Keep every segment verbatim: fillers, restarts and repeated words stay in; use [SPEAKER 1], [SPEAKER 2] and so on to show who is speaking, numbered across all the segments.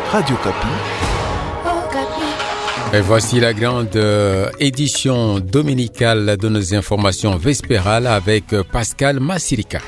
[SPEAKER 1] Radio Kapi.
[SPEAKER 2] Et voici la grande euh, édition dominicale de nos informations vespérales avec euh, Pascal Massirika.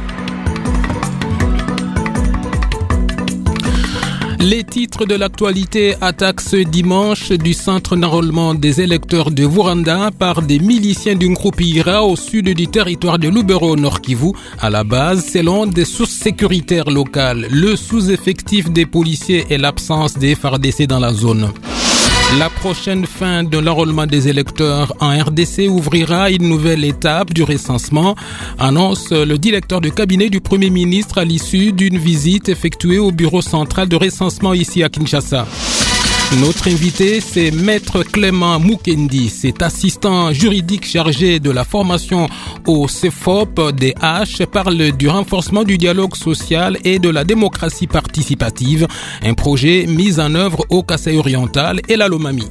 [SPEAKER 2] Les titres de l'actualité attaquent ce dimanche du centre d'enrôlement des électeurs de Vuranda par des miliciens d'un groupe IRA au sud du territoire de Lubero, Nord Kivu. À la base, selon des sources sécuritaires locales, le sous-effectif des policiers et l'absence des F A R D C dans la zone. La prochaine fin de l'enrôlement des électeurs en R D C ouvrira une nouvelle étape du recensement, annonce le directeur de cabinet du Premier ministre à l'issue d'une visite effectuée au bureau central de recensement ici à Kinshasa. Notre invité, c'est Maître Clément Mukendi. Cet assistant juridique chargé de la formation au C F O P D H parle du renforcement du dialogue social et de la démocratie participative, un projet mis en œuvre au Kasaï oriental et la Lomami.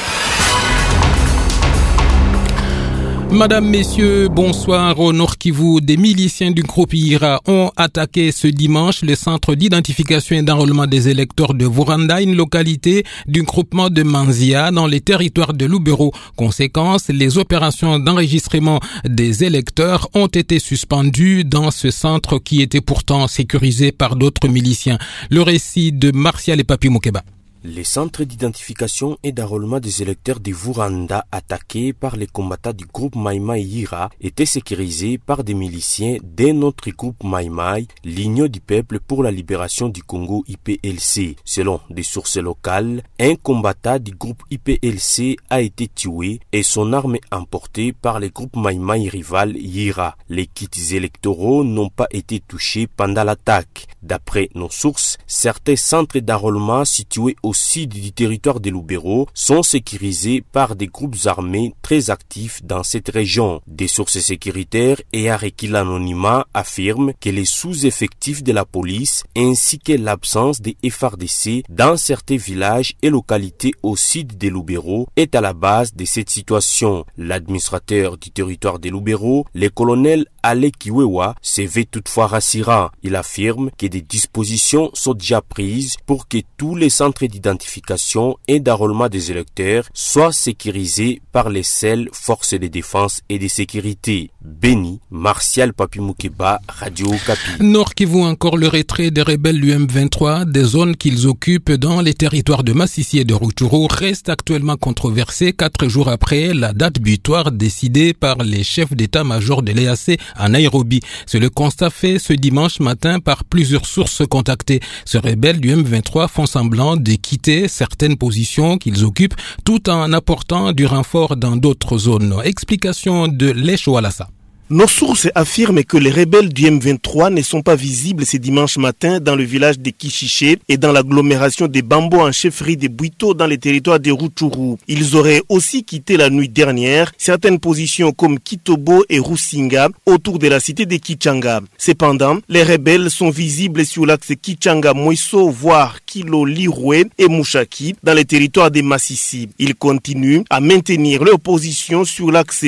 [SPEAKER 2] Madame, Messieurs, bonsoir. Au Nord Kivu, des miliciens du groupe IRA ont attaqué ce dimanche le centre d'identification et d'enrôlement des électeurs de Vuranda, une localité du groupement de Manzia dans les territoires de Lubero. Conséquence, les opérations d'enregistrement des électeurs ont été suspendues dans ce centre qui était pourtant sécurisé par d'autres miliciens. Le récit de Martial et Papi Moukeba.
[SPEAKER 3] Les centres d'identification et d'enrôlement des électeurs de Vuranda attaqués par les combattants du groupe Mai Mai Ira étaient sécurisés par des miliciens d'un autre groupe Mai Mai, l'Union du peuple pour la libération du Congo I P L C. Selon des sources locales, un combattant du groupe I P L C a été tué et son arme emportée par les groupes Mai Mai rival Ira. Les kits électoraux n'ont pas été touchés pendant l'attaque. D'après nos sources, certains centres d'enrôlement situés au sud du territoire de Lubero sont sécurisés par des groupes armés très actifs dans cette région. Des sources sécuritaires et requis l'anonymat affirment que les sous-effectifs de la police ainsi que l'absence des F A R D C dans certains villages et localités au sud de Lubero est à la base de cette situation. L'administrateur du territoire de Lubero, le colonel Ale Kiwewa, se veut toutefois rassurant. Il affirme que des dispositions sont déjà prises pour que tous les centres d'identification et d'enrôlement des électeurs soient sécurisés par les seules forces de défense et de sécurité. Béni, Martial Papi Moukeba, Radio Kapi.
[SPEAKER 2] Nord Kivu, encore le retrait des rebelles du M vingt-trois des zones qu'ils occupent dans les territoires de Massissi et de Rutshuru reste actuellement controversé quatre jours après la date butoir décidée par les chefs d'état-major de l'E A C à Nairobi. C'est le constat fait ce dimanche matin par plusieurs sources contactées. Ces rebelles du M vingt-trois font semblant de quitter certaines positions qu'ils occupent tout en apportant du renfort dans d'autres zones. Explication de Lesho Alassa.
[SPEAKER 4] Nos sources affirment que les rebelles du M vingt-trois ne sont pas visibles ce dimanche matin dans le village de Kishiché et dans l'agglomération de Bambo en chefferie de Bwito dans les territoires de Rutshuru. Ils auraient aussi quitté la nuit dernière certaines positions comme Kitobo et Rusinga autour de la cité de Kichanga. Cependant, les rebelles sont visibles sur l'axe Kichanga-Moiso, voire Kilo-Lirwe et Mushaki dans les territoires de Massissi. Ils continuent à maintenir leur position sur l'axe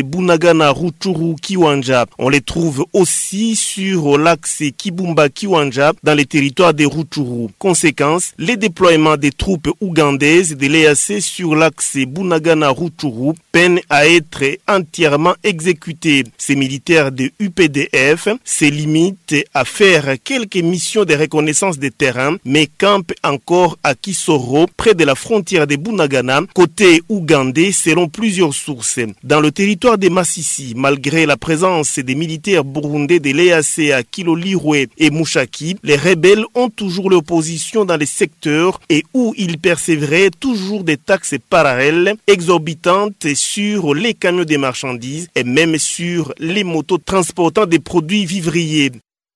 [SPEAKER 4] Bunagana-Rutshuru-Kiwanja. On les trouve aussi sur l'axe Kibumba-Kiwanja dans les territoires de Rutshuru. Conséquence, les déploiements des troupes ougandaises de l'E A C sur l'axe Bunagana-Rutshuru peinent à être entièrement exécutés. Ces militaires de U P D F se limitent à faire quelques missions de reconnaissance de terrain, mais campent encore à Kisoro, près de la frontière de Bunagana, côté ougandais, selon plusieurs sources. Dans le territoire de Massissi, malgré la présence des militaires burundais de l'E A C à Kilo-Lirwe et Mushaki, les rebelles ont toujours leur position dans les secteurs et où ils percevraient toujours des taxes parallèles exorbitantes sur les camions de marchandises et même sur les motos transportant des produits vivriers.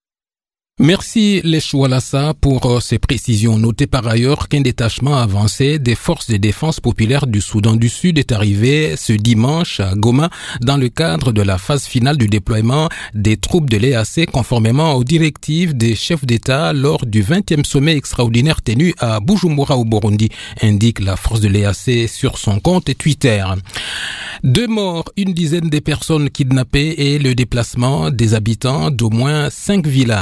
[SPEAKER 2] Merci Lesho Alassa pour ces précisions. Notez par ailleurs qu'un détachement avancé des forces de défense populaire du Soudan du Sud est arrivé ce dimanche à Goma dans le cadre de la phase finale du déploiement des troupes de l'E A C conformément aux directives des chefs d'État lors du vingtième sommet extraordinaire tenu à Bujumbura au Burundi, indique la force de l'E A C sur son compte Twitter. Deux morts, une dizaine de personnes kidnappées et le déplacement des habitants d'au moins cinq villages. C'est le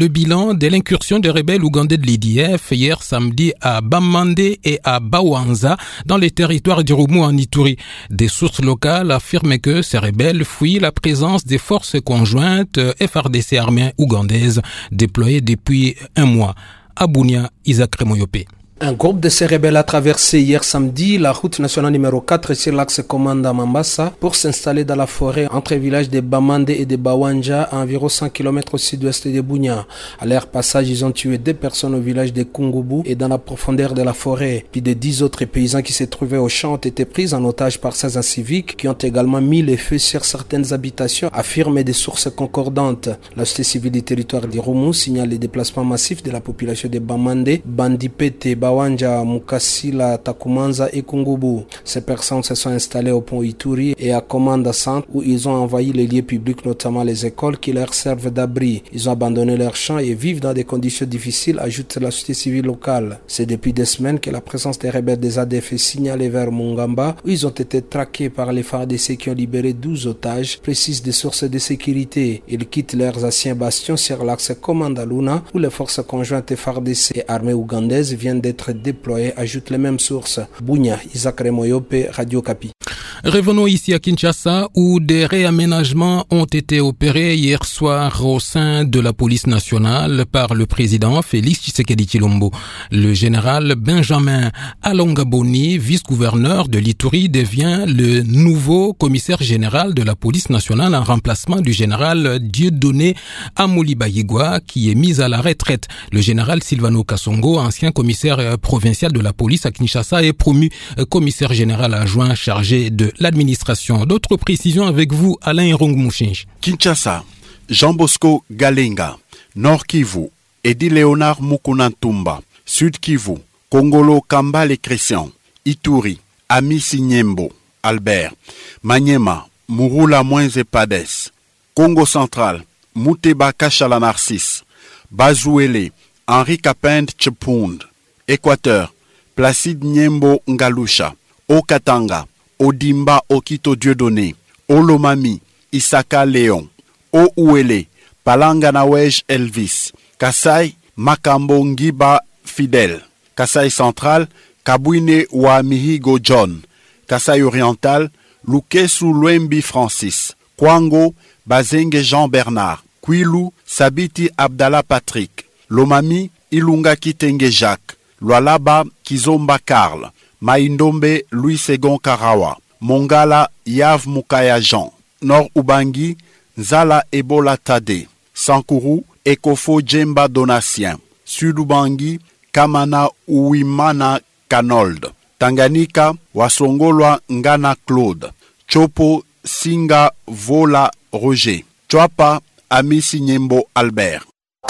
[SPEAKER 2] le bilan de l'incursion des rebelles ougandais de l'I D F hier samedi à Bamande et à Bawanza dans les territoires d'Irumu en Ituri. Des sources locales affirment que ces rebelles fuient la présence des forces conjointes F R D C armées ougandaises déployées depuis un mois. À Bunia, Isaac Remoyope.
[SPEAKER 1] Un groupe de ces rebelles a traversé hier samedi la route nationale numéro quatre sur l'axe Komanda Mambasa pour s'installer dans la forêt entre les villages de Bamande et de Bawanja à environ cent kilomètres au sud-ouest de Bunia. À leur passage, ils ont tué deux personnes au village de Kungubu et dans la profondeur de la forêt. Puis de dix autres paysans qui se trouvaient au champ ont été pris en otage par ces inciviques qui ont également mis le feu sur certaines habitations, affirment des sources concordantes. La société civile du territoire d'Irumu signale les déplacements massifs de la population de Bamande, Bandipete, Bawanja, Mukasila, Takumanza et Kungubu. Ces personnes se sont installées au pont Ituri et à Komanda Centre où ils ont envahi les lieux publics, notamment les écoles qui leur servent d'abri. Ils ont abandonné leurs champs et vivent dans des conditions difficiles, ajoute la société civile locale. C'est depuis des semaines que la présence des rebelles des A D F est signalée vers Mungamba où ils ont été traqués par les F A R D C qui ont libéré douze otages, précisent des sources de sécurité. Ils quittent leurs anciens bastions sur l'axe Komanda Luna où les forces conjointes F R D C et armées ougandaises viennent d'être déployés, ajoutent les mêmes sources. Bunya, Isaac Remoyope, Radio Kapi.
[SPEAKER 2] Revenons ici à Kinshasa où des réaménagements ont été opérés hier soir au sein de la police nationale par le président Félix Tshisekedi Tshilombo. Le général Benjamin Alongaboni, vice-gouverneur de l'Ituri, devient le nouveau commissaire général de la police nationale en remplacement du général Dieudonné Amoulibayigwa qui est mis à la retraite. Le général Silvano Kasongo, ancien commissaire provincial de la police à Kinshasa, est promu commissaire général adjoint chargé de l'administration. D'autres précisions avec vous, Alain Irong-Mouchinch.
[SPEAKER 5] Kinshasa, Jean Bosco Galenga. Nord Kivu, Edi Léonard Mukunantumba. Sud Kivu, Kongolo Kambale Christian. Ituri, Ami Sinyembo, Albert. Maniema, Murula Mwenze Pades. Congo Central, Mouteba Kachala Narcisse. Bazouele, Henri Kapend Tchepund. Équateur, Placide Nyembo Ngalusha. Okatanga, Odimba Okito Dieudonné, Olomami, Isaka Léon, Ouele, Palanganawej Elvis, Kasai, Makambo Ngiba Fidel, Kasai Central, Kabwine Wamihigo John, Kasai Oriental, Lukesu Lwembi Francis, Kwango, Bazenge Jean Bernard, Kwilu, Sabiti Abdallah Patrick, Lomami, Ilunga Kitenge Jacques, Lualaba Kizomba Karl, Maindombe Louis Segon Karawa, Mongala Yav Mukaya Jean, Nord Ubangi Nzala Ebola Tade, Sankuru Ekofo Djemba Donatien, Sud Ubangi Kamana Uimana Kanold, Tanganyika Wasongolwa Ngana Claude, Chopo Singa Vola Roger, Chwapa Amisi Nyembo Albert.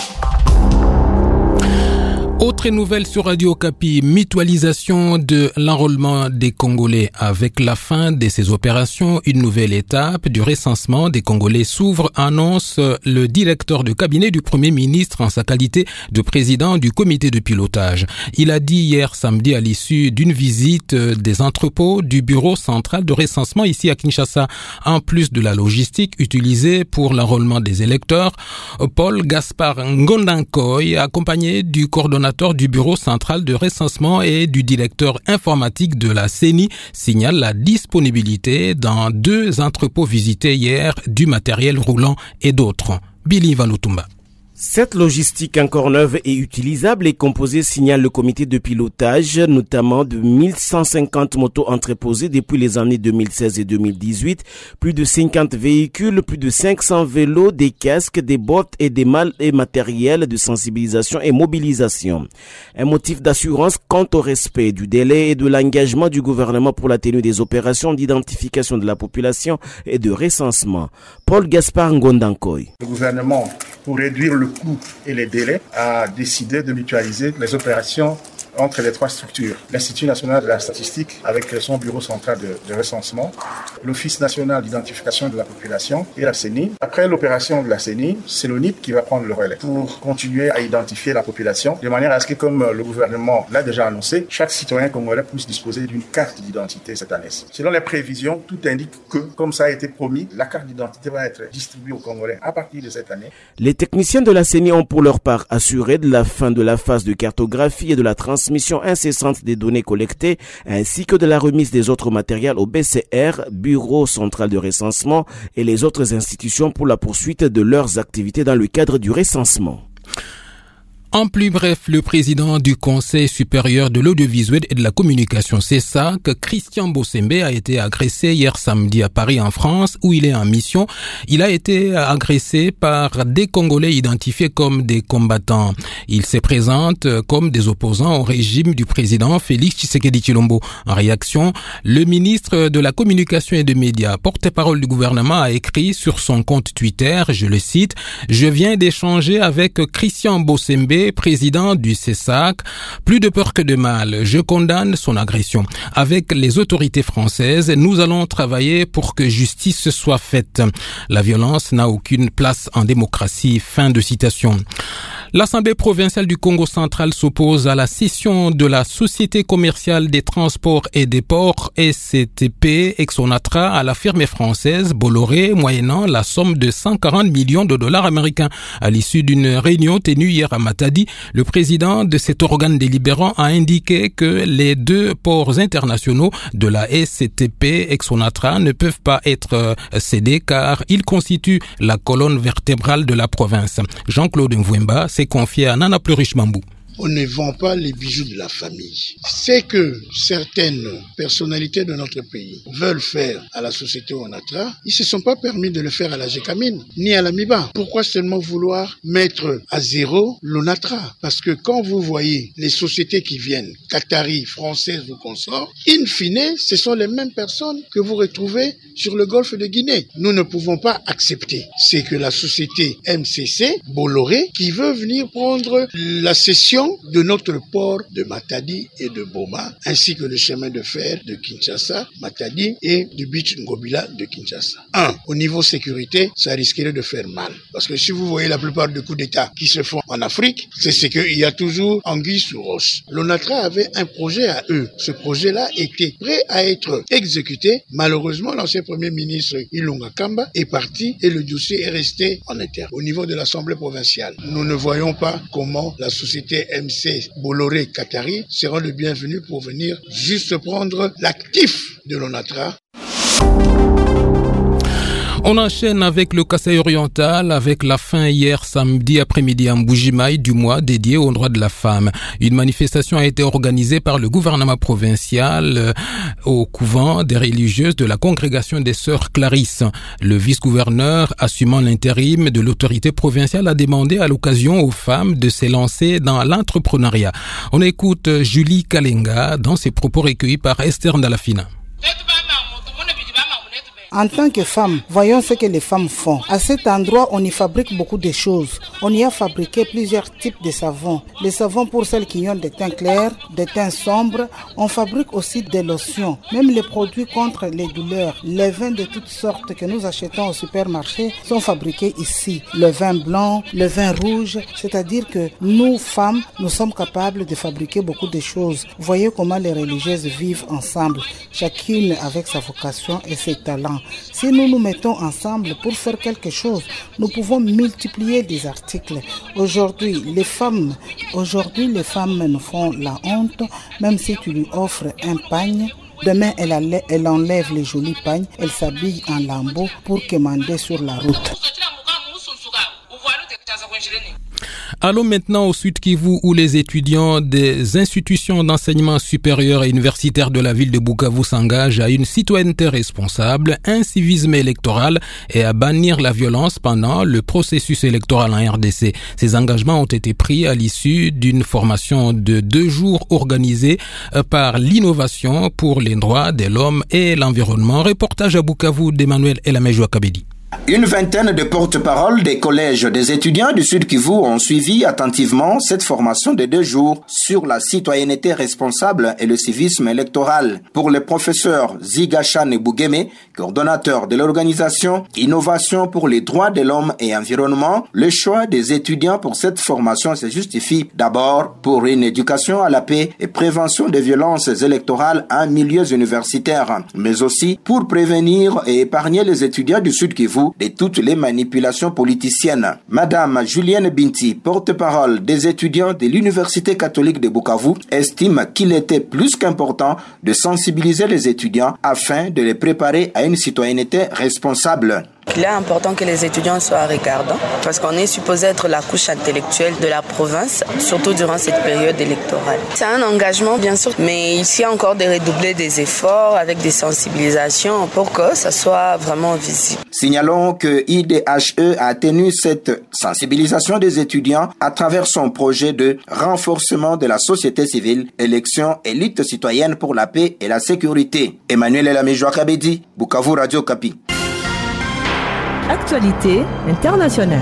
[SPEAKER 2] Autre nouvelle sur Radio Kapi, mutualisation de l'enrôlement des Congolais. Avec la fin de ces opérations, une nouvelle étape du recensement des Congolais s'ouvre, annonce le directeur de cabinet du Premier ministre en sa qualité de président du comité de pilotage. Il a dit hier samedi à l'issue d'une visite des entrepôts du bureau central de recensement ici à Kinshasa. En plus de la logistique utilisée pour l'enrôlement des électeurs, Paul Gaspard Ngondankoy, accompagné du coordonnateur du bureau central de recensement et du directeur informatique de la C E N I, signale la disponibilité dans deux entrepôts visités hier du matériel roulant et d'autres. Billy Valutumba.
[SPEAKER 6] Cette logistique encore neuve et utilisable est composée, signale le comité de pilotage, notamment de mille cent cinquante motos entreposées depuis les années deux mille seize et deux mille dix-huit, plus de cinquante véhicules, plus de cinq cents vélos, des casques, des bottes et des malles et matériels de sensibilisation et mobilisation. Un motif d'assurance quant au respect du délai et de l'engagement du gouvernement pour la tenue des opérations d'identification de la population et de recensement. Paul Gaspard Ngondankoy.
[SPEAKER 7] Le gouvernement, pour réduire le coût et les délais, a décidé de mutualiser les opérations entre les trois structures. L'Institut national de la statistique avec son bureau central de, de recensement, l'Office national d'identification de la population et la C E N I. Après l'opération de la C E N I, c'est l'O N I P qui va prendre le relais pour continuer à identifier la population de manière à ce que, comme le gouvernement l'a déjà annoncé, chaque citoyen congolais puisse disposer d'une carte d'identité cette année. Selon les prévisions, tout indique que, comme ça a été promis, la carte d'identité va être distribuée aux Congolais à partir de cette année.
[SPEAKER 6] Les techniciens de la C E N I ont pour leur part assuré de la fin de la phase de cartographie et de la transmission incessante des données collectées, ainsi que de la remise des autres matériels au B C R, Bureau central de recensement, et les autres institutions pour la poursuite de leurs activités dans le cadre du recensement.
[SPEAKER 2] En plus bref, le président du Conseil supérieur de l'audiovisuel et de la communication, C E S A C, Christian Bossembe, a été agressé hier samedi à Paris, en France, où il est en mission. Il a été agressé par des Congolais identifiés comme des combattants. Il se présente comme des opposants au régime du président Félix Tshisekedi Tshilombo. En réaction, le ministre de la communication et des médias, porte-parole du gouvernement, a écrit sur son compte Twitter, je le cite, « Je viens d'échanger avec Christian Bossembe, président du C E S A C, plus de peur que de mal. Je condamne son agression. Avec les autorités françaises, nous allons travailler pour que justice soit faite. La violence n'a aucune place en démocratie. » Fin de citation. L'Assemblée provinciale du Congo central s'oppose à la cession de la Société commerciale des transports et des ports S C T P Exonatra à la firme française Bolloré, moyennant la somme de cent quarante millions de dollars américains. À l'issue d'une réunion tenue hier à Matadi, le président de cet organe délibérant a indiqué que les deux ports internationaux de la S C T P Exonatra ne peuvent pas être cédés car ils constituent la colonne vertébrale de la province. Jean-Claude Mvouemba s'est confié à Nana Plurish-Mambou.
[SPEAKER 8] On ne vend pas les bijoux de la famille. C'est que certaines personnalités de notre pays veulent faire à la société Onatra, ils ne se sont pas permis de le faire à la Gécamine, ni à la Miba. Pourquoi seulement vouloir mettre à zéro l'Onatra? Parce que quand vous voyez les sociétés qui viennent, Qatari, françaises ou consorts, in fine, ce sont les mêmes personnes que vous retrouvez sur le golfe de Guinée. Nous ne pouvons pas accepter. C'est que la société M C C, Bolloré, qui veut venir prendre la cession de notre port de Matadi et de Boma, ainsi que le chemin de fer de Kinshasa, Matadi et du Beach Ngobila de Kinshasa. Un, au niveau sécurité, ça risquerait de faire mal. Parce que si vous voyez la plupart des coups d'État qui se font en Afrique, c'est ce qu'il y a toujours anguille sous roche. L'Onatra avait un projet à eux. Ce projet-là était prêt à être exécuté. Malheureusement, l'ancien premier ministre Ilunga Kamba est parti et le dossier est resté en interne. Au niveau de l'Assemblée provinciale, nous ne voyons pas comment la société M C Bolloré Qatari seront le bienvenu pour venir juste prendre l'actif de l'Onatra.
[SPEAKER 2] On enchaîne avec le Kasaï oriental avec la fin hier samedi après-midi en Mbujimaï du mois dédié aux droits de la femme. Une manifestation a été organisée par le gouvernement provincial au couvent des religieuses de la congrégation des sœurs Clarisse. Le vice-gouverneur assumant l'intérim de l'autorité provinciale a demandé à l'occasion aux femmes de se lancer dans l'entrepreneuriat. On écoute Julie Kalenga dans ses propos recueillis par Esther Ndalafina.
[SPEAKER 9] En tant que femme, voyons ce que les femmes font. À cet endroit, on y fabrique beaucoup de choses. On y a fabriqué plusieurs types de savons. Les savons pour celles qui ont des teints clairs, des teints sombres. On fabrique aussi des lotions. Même les produits contre les douleurs. Les vins de toutes sortes que nous achetons au supermarché sont fabriqués ici. Le vin blanc, le vin rouge. C'est-à-dire que nous, femmes, nous sommes capables de fabriquer beaucoup de choses. Voyez comment les religieuses vivent ensemble. Chacune avec sa vocation et ses talents. Si nous nous mettons ensemble pour faire quelque chose, nous pouvons multiplier des articles. Aujourd'hui, les femmes, aujourd'hui, les femmes nous font la honte, même si tu lui offres un pagne. Demain, elle, elle enlève les jolis pagnes, elle s'habille en lambeaux pour commander sur la route.
[SPEAKER 2] Allons maintenant au Sud Kivu où les étudiants des institutions d'enseignement supérieur et universitaire de la ville de Bukavu s'engagent à une citoyenneté responsable, un civisme électoral et à bannir la violence pendant le processus électoral en R D C. Ces engagements ont été pris à l'issue d'une formation de deux jours organisée par l'innovation pour les droits de l'homme et l'environnement. Reportage à Bukavu d'Emmanuel Elamejo Kabedi.
[SPEAKER 10] Une vingtaine de porte-paroles des collèges des étudiants du Sud Kivu ont suivi attentivement cette formation de deux jours sur la citoyenneté responsable et le civisme électoral. Pour le professeur Zigachan Bougeme, coordonnateur de l'organisation Innovation pour les droits de l'homme et environnement, le choix des étudiants pour cette formation se justifie d'abord pour une éducation à la paix et prévention des violences électorales en milieux universitaires, mais aussi pour prévenir et épargner les étudiants du Sud Kivu de toutes les manipulations politiciennes. Madame Julienne Binti, porte-parole des étudiants de l'Université catholique de Bukavu, estime qu'il était plus qu'important de sensibiliser les étudiants afin de les préparer à une citoyenneté responsable.
[SPEAKER 11] Il est important que les étudiants soient regardants parce qu'on est supposé être la couche intellectuelle de la province, surtout durant cette période électorale. C'est un engagement bien sûr, mais ici encore de redoubler des efforts avec des sensibilisations pour que ça soit vraiment visible.
[SPEAKER 10] Signalons que I D H E a tenu cette sensibilisation des étudiants à travers son projet de renforcement de la société civile, élection et lutte citoyenne pour la paix et la sécurité. Emmanuel Elamijoua Kabedi, Bukavu Radio Kapi.
[SPEAKER 12] Actualité internationale.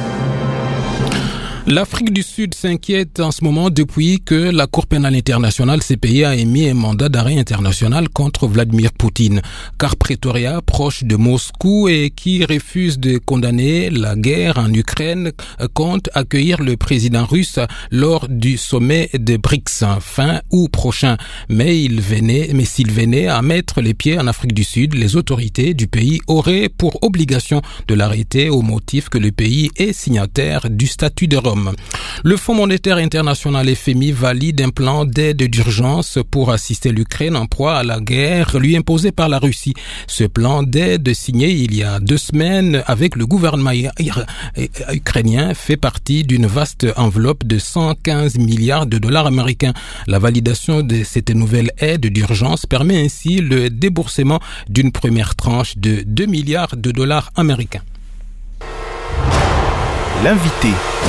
[SPEAKER 2] L'Afrique du Sud s'inquiète en ce moment depuis que la Cour pénale internationale C P I a émis un mandat d'arrêt international contre Vladimir Poutine, car Pretoria, proche de Moscou et qui refuse de condamner la guerre en Ukraine, compte accueillir le président russe lors du sommet de B R I C S fin août prochain. Mais il venait, mais s'il venait à mettre les pieds en Afrique du Sud, les autorités du pays auraient pour obligation de l'arrêter au motif que le pays est signataire du statut de Rome. Le Fonds monétaire international F M I valide un plan d'aide d'urgence pour assister l'Ukraine en proie à la guerre lui imposée par la Russie. Ce plan d'aide signé il y a deux semaines avec le gouvernement ukrainien fait partie d'une vaste enveloppe de cent quinze milliards de dollars américains. La validation de cette nouvelle aide d'urgence permet ainsi le déboursement d'une première tranche de deux milliards de dollars américains.
[SPEAKER 13] L'invité.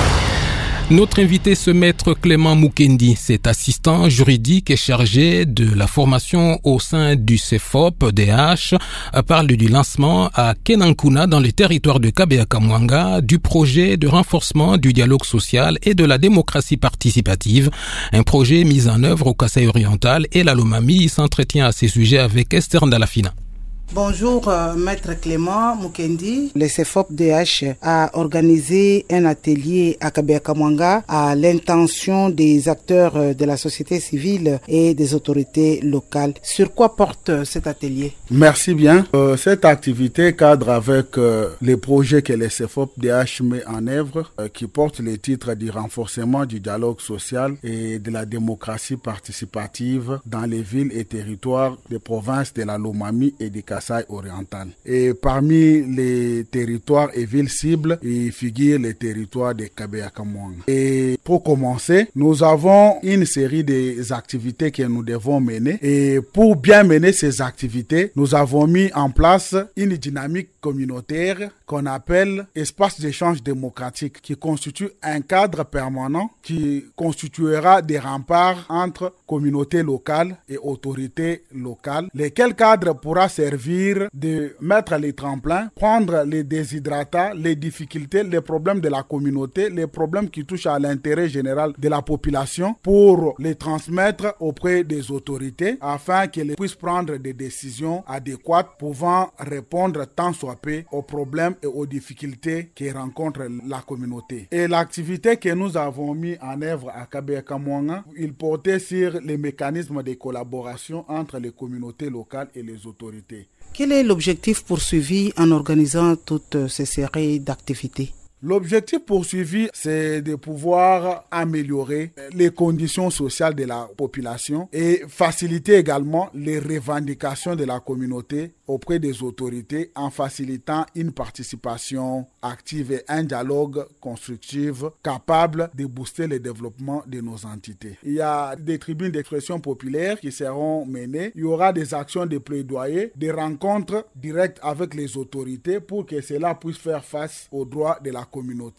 [SPEAKER 2] Notre invité, ce maître Clément Mukendi, cet assistant juridique et chargé de la formation au sein du C F O P D H, parle du lancement à Kenankuna, dans le territoire de Kabea-Kamwanga, du projet de renforcement du dialogue social et de la démocratie participative, un projet mis en œuvre au Kasaï oriental et la Lomami. Il s'entretient à ces sujets avec Esther Ndalafina.
[SPEAKER 9] Bonjour, euh, maître Clément Mukendi. Le C F O P D H a organisé un atelier à Kabea-Kamwanga à l'intention des acteurs de la société civile et des autorités locales. Sur quoi porte cet atelier?
[SPEAKER 14] Merci bien. Euh, cette activité cadre avec euh, les projets que le C F O P D H met en œuvre, euh, qui portent le titre du renforcement du dialogue social et de la démocratie participative dans les villes et territoires des provinces de la Lomami et des Kasaï oriental. Et parmi les territoires et villes cibles, il figure les territoires de Kabea-Kamwanga. Et pour commencer, nous avons une série d'activités que nous devons mener. Et pour bien mener ces activités, nous avons mis en place une dynamique communautaire qu'on appelle espace d'échange démocratique, qui constitue un cadre permanent qui constituera des remparts entre communautés locales et autorités locales, lesquels cadres pourra servir de mettre les tremplins, prendre les déshydratats, les difficultés, les problèmes de la communauté, les problèmes qui touchent à l'intérêt général de la population, pour les transmettre auprès des autorités afin qu'elles puissent prendre des décisions adéquates pouvant répondre tant soit peu aux problèmes et aux difficultés que rencontre la communauté. Et l'activité que nous avons mis en œuvre à Kabea-Kamwanga, il portait sur les mécanismes de collaboration entre les communautés locales et les autorités.
[SPEAKER 9] Quel est l'objectif poursuivi en organisant toutes ces séries d'activités?
[SPEAKER 14] L'objectif poursuivi, c'est de pouvoir améliorer les conditions sociales de la population et faciliter également les revendications de la communauté auprès des autorités en facilitant une participation active et un dialogue constructif capable de booster le développement de nos entités. Il y a des tribunes d'expression populaire qui seront menées. Il y aura des actions de plaidoyer, des rencontres directes avec les autorités pour que cela puisse faire face aux droits de la communauté.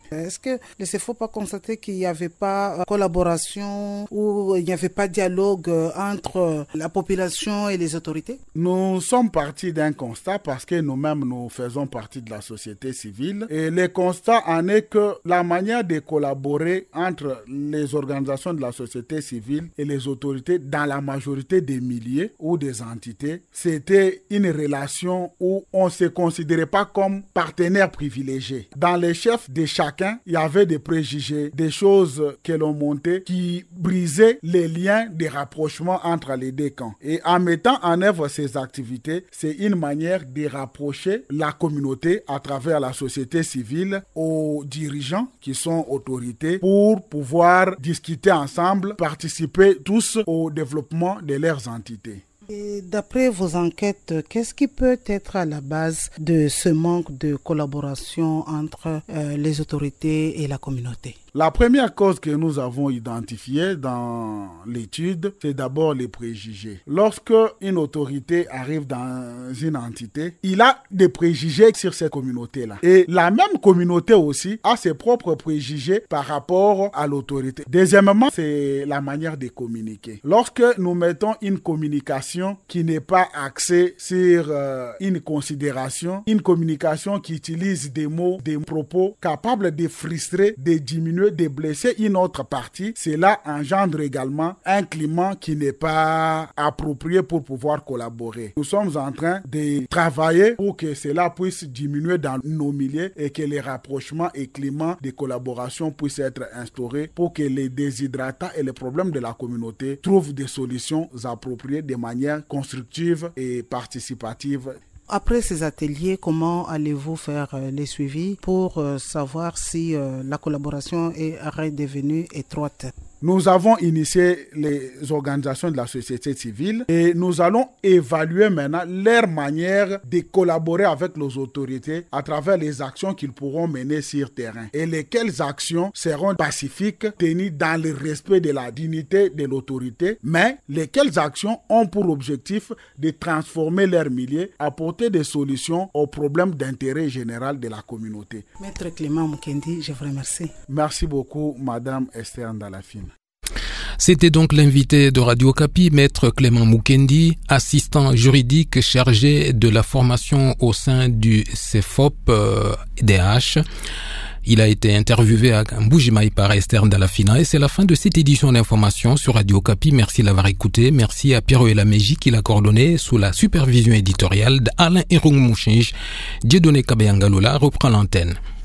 [SPEAKER 9] Est-ce que le C F O P a constaté qu'il n'y avait pas collaboration ou il n'y avait pas dialogue entre la population et les autorités?
[SPEAKER 14] Nous sommes partis d'un constat parce que nous-mêmes nous faisons partie de la société civile et le constat en est que la manière de collaborer entre les organisations de la société civile et les autorités dans la majorité des milliers ou des entités, c'était une relation où on ne se considérait pas comme partenaire privilégié. Dans les chefs de chacun, il y avait des préjugés, des choses que l'on montait qui brisaient les liens de rapprochement entre les deux camps. Et en mettant en œuvre ces activités, c'est une manière de rapprocher la communauté à travers la société civile aux dirigeants qui sont autorités pour pouvoir discuter ensemble, participer tous au développement de leurs entités.
[SPEAKER 9] Et d'après vos enquêtes, qu'est-ce qui peut être à la base de ce manque de collaboration entre euh, les autorités et la communauté?
[SPEAKER 14] La première cause que nous avons identifiée dans l'étude, c'est d'abord les préjugés. Lorsque une autorité arrive dans une entité, il a des préjugés sur cette communauté-là. Et la même communauté aussi a ses propres préjugés par rapport à l'autorité. Deuxièmement, c'est la manière de communiquer. Lorsque nous mettons une communication qui n'est pas axée sur euh, une considération, une communication qui utilise des mots, des propos capables de frustrer, de diminuer, de blesser une autre partie, cela engendre également un climat qui n'est pas approprié pour pouvoir collaborer. Nous sommes en train de travailler pour que cela puisse diminuer dans nos milieux et que les rapprochements et climats de collaboration puissent être instaurés pour que les déshydratants et les problèmes de la communauté trouvent des solutions appropriées de manière constructive et participative.
[SPEAKER 9] Après ces ateliers, comment allez-vous faire euh, les suivis pour euh, savoir si euh, la collaboration est redevenue étroite?
[SPEAKER 14] Nous avons initié les organisations de la société civile et nous allons évaluer maintenant leur manière de collaborer avec les autorités à travers les actions qu'ils pourront mener sur terrain et lesquelles actions seront pacifiques, tenues dans le respect de la dignité de l'autorité, mais lesquelles actions ont pour objectif de transformer leur milieu, apporter des solutions aux problèmes d'intérêt général de la communauté.
[SPEAKER 9] Maître Clément Mukendi, je vous remercie.
[SPEAKER 14] Merci beaucoup, Madame Esther Ndalafine.
[SPEAKER 2] C'était donc l'invité de Radio Okapi, Maître Clément Mukendi, assistant juridique chargé de la formation au sein du C F O P euh, D H. Il a été interviewé à Mbujimaï par Esther Ndalafina et c'est la fin de cette édition d'information sur Radio Okapi. Merci de l'avoir écouté. Merci à Pierre Elameji qui l'a coordonné sous la supervision éditoriale d'Alain Erung Mouchinge. Dieudonné Kabeyangalula reprend l'antenne.